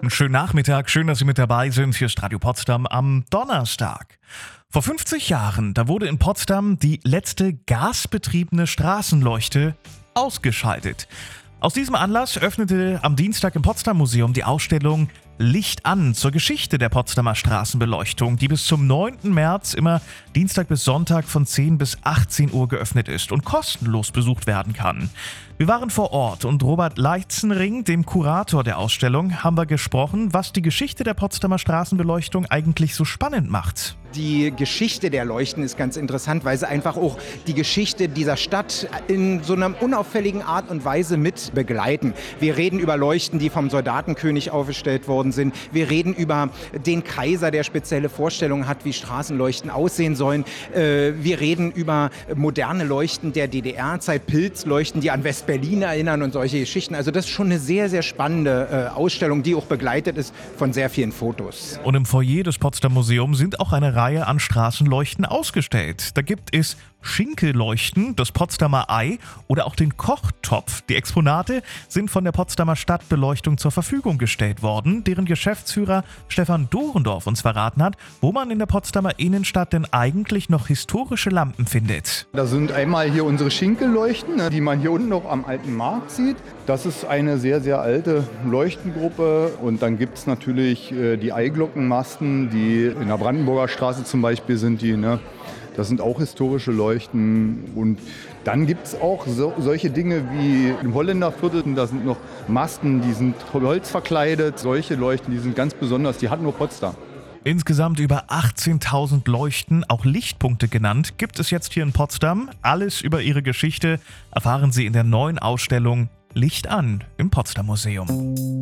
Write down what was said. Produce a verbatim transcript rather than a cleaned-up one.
Einen schönen Nachmittag, schön, dass Sie mit dabei sind für Radio Potsdam am Donnerstag. Vor fünfzig Jahren, da wurde in Potsdam die letzte gasbetriebene Straßenleuchte ausgeschaltet. Aus diesem Anlass öffnete am Dienstag im Potsdam Museum die Ausstellung Licht an zur Geschichte der Potsdamer Straßenbeleuchtung, die bis zum neunten März immer Dienstag bis Sonntag von zehn bis achtzehn Uhr geöffnet ist und kostenlos besucht werden kann. Wir waren vor Ort und Robert Leitzenring, dem Kurator der Ausstellung, haben wir gesprochen, was die Geschichte der Potsdamer Straßenbeleuchtung eigentlich so spannend macht. Die Geschichte der Leuchten ist ganz interessant, weil sie einfach auch die Geschichte dieser Stadt in so einer unauffälligen Art und Weise mit begleiten. Wir reden über Leuchten, die vom Soldatenkönig aufgestellt worden sind. Wir reden über den Kaiser, der spezielle Vorstellungen hat, wie Straßenleuchten aussehen sollen. Wir reden über moderne Leuchten der D D R-Zeit, Pilzleuchten, die an West-Berlin erinnern und solche Geschichten. Also das ist schon eine sehr, sehr spannende Ausstellung, die auch begleitet ist von sehr vielen Fotos. Und im Foyer des Potsdam Museums sind auch eine Reihe an Straßenleuchten ausgestellt. Da gibt es Schinkelleuchten, das Potsdamer Ei oder auch den Kochtopf. Die Exponate sind von der Potsdamer Stadtbeleuchtung zur Verfügung gestellt worden, deren Geschäftsführer Stefan Dorendorf uns verraten hat, wo man in der Potsdamer Innenstadt denn eigentlich noch historische Lampen findet. Da sind einmal hier unsere Schinkelleuchten, die man hier unten noch am Alten Markt sieht. Das ist eine sehr, sehr alte Leuchtengruppe. Und dann gibt es natürlich die Eiglockenmasten, die in der Brandenburger Straße zum Beispiel sind die, ne? Das sind auch historische Leuchten. Und dann gibt es auch so, solche Dinge wie im Holländerviertel. Da sind noch Masten, die sind holzverkleidet. Solche Leuchten, die sind ganz besonders. Die hat nur Potsdam. Insgesamt über achtzehntausend Leuchten, auch Lichtpunkte genannt, gibt es jetzt hier in Potsdam. Alles über ihre Geschichte erfahren Sie in der neuen Ausstellung Licht an im Potsdam Museum.